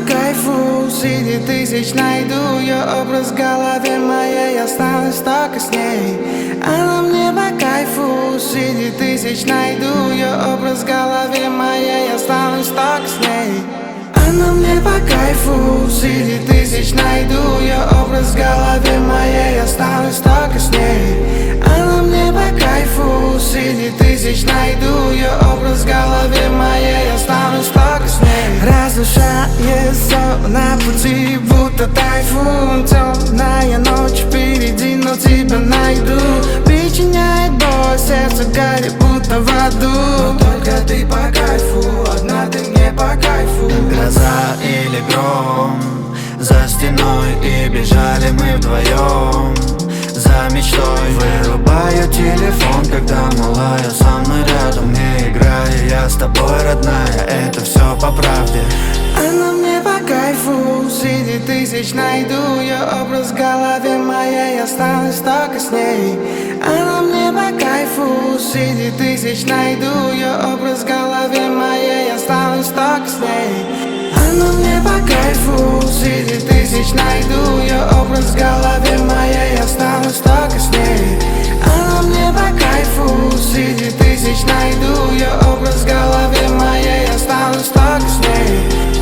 по кайфу, среди тысяч найду ее образ в голове моей, останусь только с ней. Она мне по кайфу, среди тысяч найду ее образ в голове моей, останусь только с ней. Она мне по кайфу, среди тысяч найду ее образ в голове моей, останусь только с ней. Она мне по кайфу, среди тысяч найду ее образ в голове моей, останусь только с ней. Разрушает все на пути, будто тайфун. Темная ночь впереди, но тебя найду. Причиняет боль, сердце горит, будто в аду. Но только ты по кайфу, одна ты мне по кайфу. Гроза или гром за стеной, и бежали мы вдвоем за мечтой. Вырубаю телефон, когда малая со мной рядом. Не играю я с тобой, родная, это все по правде. Она мне по кайфу, среди тысяч найду ее образ в голове моей, останусь только с ней. Она мне по кайфу, среди тысяч найду ее образ в голове моей, останусь только с ней. Она мне по кайфу, среди тысяч найду ее образ в голове моей, останусь только с ней. Она мне по кайфу, среди тысяч найду ее образ в голове моей, останусь только с ней.